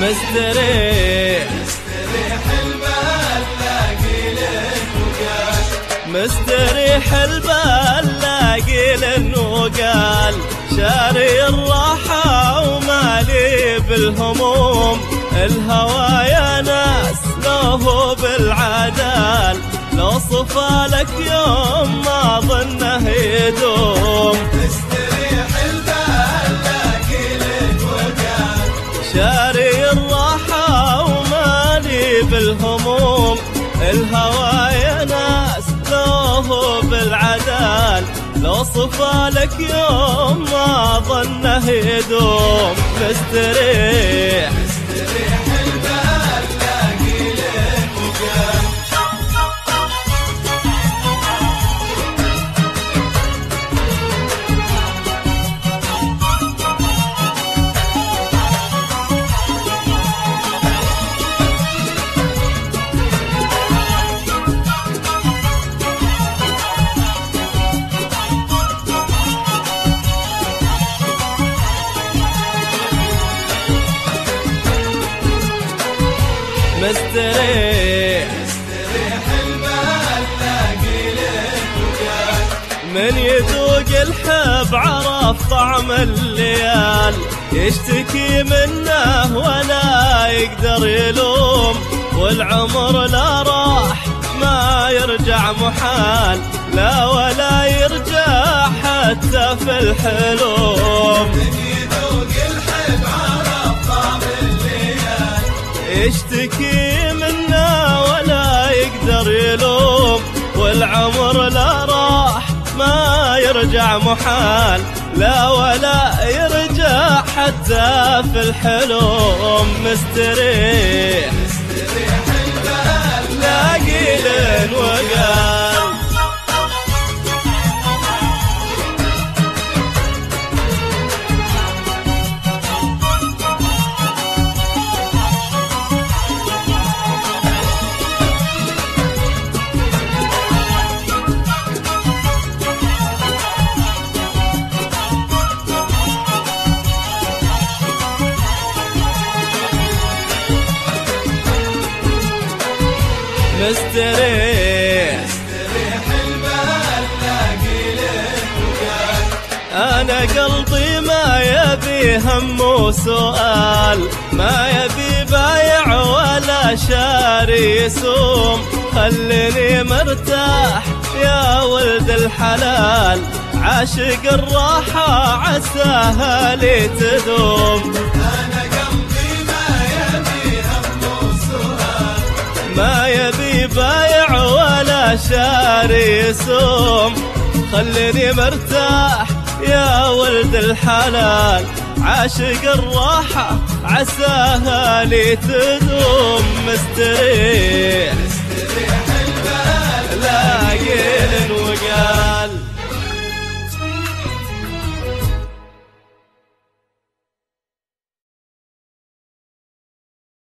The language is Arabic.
مستريح البال لاقي لك وقال مستريح البال لاقي وقال شاري الراحة ومالي بالهموم الهوى يا ناس له بالعدال لو صفى لك يوم ما ظنه يدوم مستريح البال لاقي لك وقال شاري الراحة ومالي بالهموم الهوى يا ناس له بالعدال لو صفى لك يوم ما ظنه يدوم مستريح البال لاقي لك وقال مستريح البال لاقي لك وقال من يذوق الحب عرف طعم الليال يشتكي منه ولا يقدر يلوم والعمر لا راح ما يرجع محال لا ولا يرجع حتى في الحلوم من يذوق الحب عرف طعم الليال يشتكي منه ولا يقدر يلوم والعمر لا راح ما يرجع محال لا ولا يرجع حتى في الحلوم مستريح البال لاقي لن وقال مستريح البال لاقي لك وقال أنا قلبي ما يبي هم وسؤال ما يبي بايع ولا شاري يسوم خلني مرتاح يا ولد الحلال عاشق الراحة عساها لي تدوم أنا قلبي ما يبي هم وسؤال ما يبي بايع ولا شاري يسوم خلني مرتاح يا ولد الحلال عاشق الراحة عساها لي تدوم مستريح البال لاقي وقال